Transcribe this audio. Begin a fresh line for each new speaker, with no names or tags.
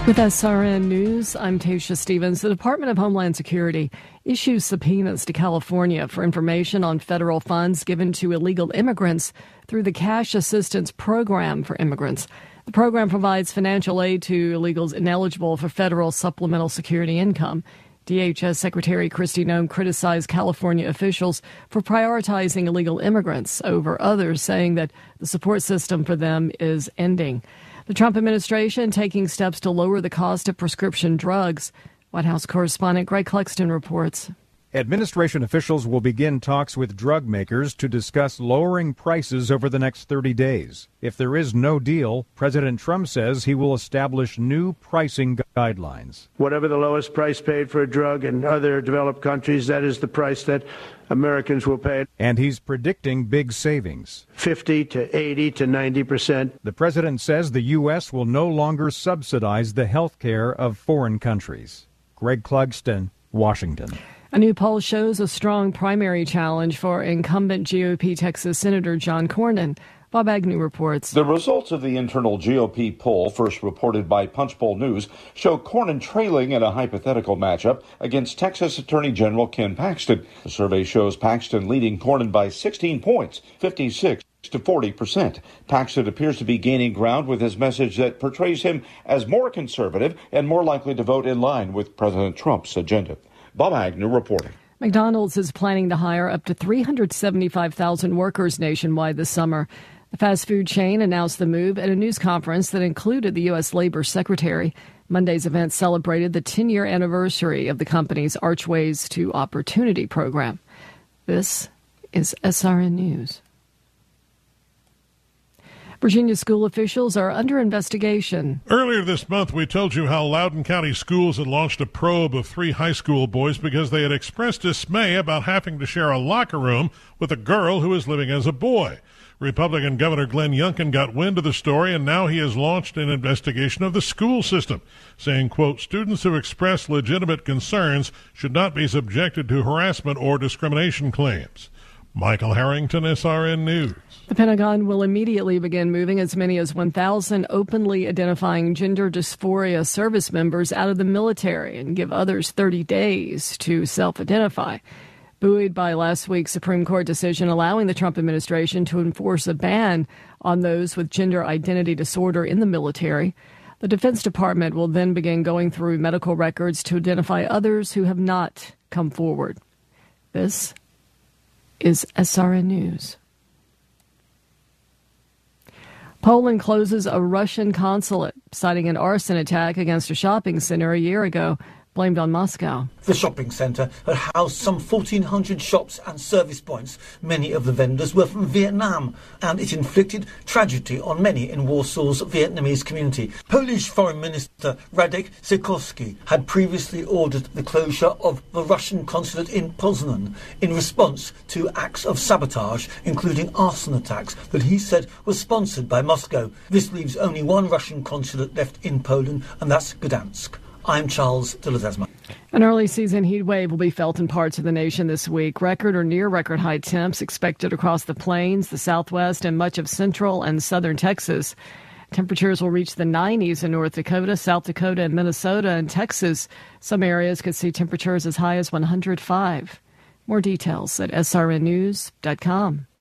With SRN News, I'm Tasha Stevens. The Department of Homeland Security issues subpoenas to California for information on federal funds given to illegal immigrants through the Cash Assistance Program for Immigrants. The program provides financial aid to illegals ineligible for federal supplemental security income. DHS Secretary Kristi Noem criticized California officials for prioritizing illegal immigrants over others, saying that the support system for them is ending. The Trump administration taking steps to lower the cost of prescription drugs. White House correspondent Greg Clugston reports.
Administration officials will begin talks with drug makers to discuss lowering prices over the next 30 days. If there is no deal, President Trump says he will establish new pricing guidelines.
Whatever the lowest price paid for a drug in other developed countries, that is the price that Americans will pay.
And he's predicting big savings.
50 to 80 to 90%.
The president says the U.S. will no longer subsidize the health care of foreign countries. Greg Clugston, Washington.
A new poll shows a strong primary challenge for incumbent GOP Texas Senator John Cornyn. Bob Agnew reports.
The results of the internal GOP poll, first reported by Punchbowl News, show Cornyn trailing in a hypothetical matchup against Texas Attorney General Ken Paxton. The survey shows Paxton leading Cornyn by 16 points, 56 to 40%. Paxton appears to be gaining ground with his message that portrays him as more conservative and more likely to vote in line with President Trump's agenda. Bob Agnew reporting.
McDonald's is planning to hire up to 375,000 workers nationwide this summer. The fast food chain announced the move at a news conference that included the U.S. Labor Secretary. Monday's event celebrated the 10-year anniversary of the company's Archways to Opportunity program. This is SRN News. Virginia school officials are under investigation.
Earlier this month, we told you how Loudoun County Schools had launched a probe of 3 high school boys because they had expressed dismay about having to share a locker room with a girl who was living as a boy. Republican Governor Glenn Youngkin got wind of the story, and now he has launched an investigation of the school system, saying, quote, students who express legitimate concerns should not be subjected to harassment or discrimination claims. Michael Harrington, SRN News.
The Pentagon will immediately begin moving as many as 1,000 openly identifying gender dysphoria service members out of the military and give others 30 days to self-identify. Buoyed by last week's Supreme Court decision allowing the Trump administration to enforce a ban on those with gender identity disorder in the military, the Defense Department will then begin going through medical records to identify others who have not come forward. This is SRN News. Poland closes a Russian consulate, citing an arson attack against a shopping center a year ago, blamed on Moscow.
The shopping centre had housed some 1,400 shops and service points. Many of the vendors were from Vietnam, and it inflicted tragedy on many in Warsaw's Vietnamese community. Polish Foreign Minister Radek Sikorski had previously ordered the closure of the Russian consulate in Poznan in response to acts of sabotage, including arson attacks that he said were sponsored by Moscow. This leaves only one Russian consulate left in Poland, and that's Gdansk. I'm Charles de Ledesma.
An early season heat wave will be felt in parts of the nation this week. Record or near record high temps expected across the plains, the southwest, and much of central and southern Texas. Temperatures will reach the 90s in North Dakota, South Dakota, and Minnesota. And Texas, some areas could see temperatures as high as 105. More details at srnnews.com.